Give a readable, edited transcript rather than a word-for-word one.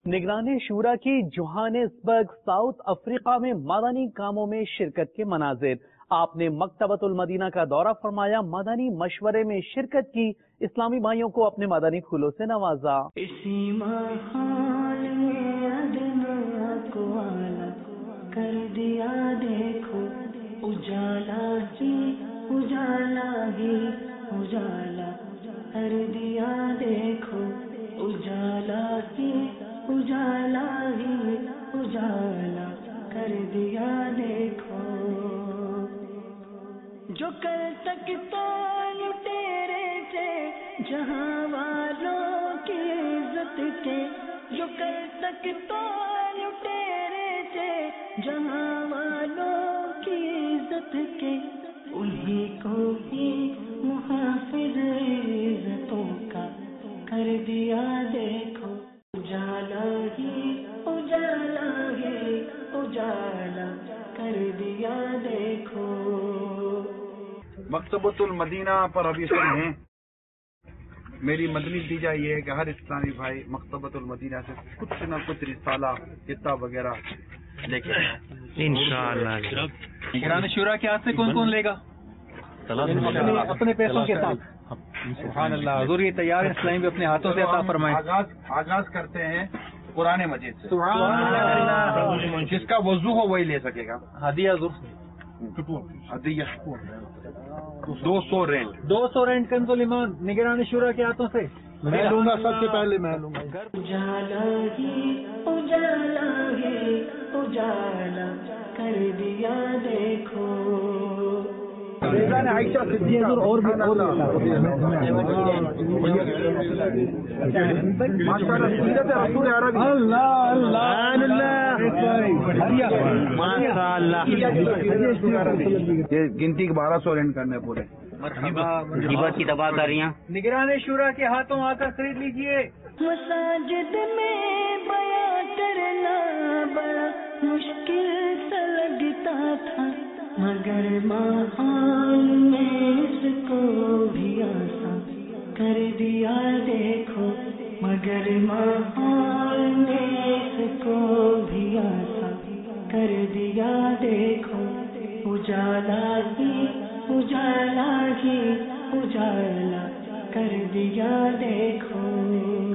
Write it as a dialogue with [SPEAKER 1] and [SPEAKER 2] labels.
[SPEAKER 1] نگران شورا کی جوہانسبرگ ساؤتھ افریقہ میں مدنی کاموں میں شرکت کے مناظر. آپ نے مکتبۃ المدینہ کا دورہ فرمایا، مدنی مشورے میں شرکت کی، اسلامی بھائیوں کو اپنے مدنی پھولوں سے نوازا.
[SPEAKER 2] اسی ماحول میں ادنا کو آلہ کر دیا، دیکھو اجالا ہی اجالا ہی اجالا کر دیا، دیکھو اجالا ہی اجالا ہی اجالا کر دیا، دیکھو جو کل تک تو لٹیرے تھے جہاں والوں کی عزت کے، جو کل تک تو لٹیرے تھے جہاں والوں کی عزت کے، انہی کو ہی محافظ عزتوں کا کر دیا، دیکھو اجالا ہی اجالا ہی اجالا کر دیا، دیکھو.
[SPEAKER 3] مکتبۃ المدینہ پر ابھی سن ہیں. میری مدنی نتیجہ یہ ہے کہ ہر اسلامی بھائی مکتبۃ المدینہ سے کچھ نہ کچھ رسالہ کتاب وغیرہ لے کے
[SPEAKER 4] انشاءاللہ.
[SPEAKER 5] نگران شورا کے ہاتھ سے کون کون لے گا؟ اپنے پیسوں کے ساتھ. سبحان اللہ. حضور یہ تیار ہے، اسلام بھی اپنے ہاتھوں سے عطا فرمائے.
[SPEAKER 3] آغاز کرتے ہیں قرآن مجید سے.
[SPEAKER 5] سبحان اللہ.
[SPEAKER 3] جس کا وضو ہو وہی لے سکے گا.
[SPEAKER 5] ہدیہ حضور.
[SPEAKER 3] ہدیہ 200 رینٹ.
[SPEAKER 5] 200 رینٹ کنزول ایمان نگران شورا کے ہاتھوں سے.
[SPEAKER 3] میں لوں گا، سب سے پہلے میں لوں گا.
[SPEAKER 2] اجالا ہی اجالا ہی اجالا کر دیا، دیکھو
[SPEAKER 3] عائشہ صدیقہ اور بھی گنتی کے 1200 رینٹ کرنے پورے.
[SPEAKER 4] کی دبا کر رہی ہیں.
[SPEAKER 5] نگران شورا کے ہاتھوں آ کر خرید لیجئے.
[SPEAKER 2] مساجد میں بیاں کرنا بڑا مشکل سا لگتا تھا، مگر ماحول میں اس کو بھی آسان کر دیا، دیکھو مگر ماحول میں اس کو بھی آسان کر دیا، دیکھو اجالا ہی اجالا ہی اجالا کر دیا، دیکھو.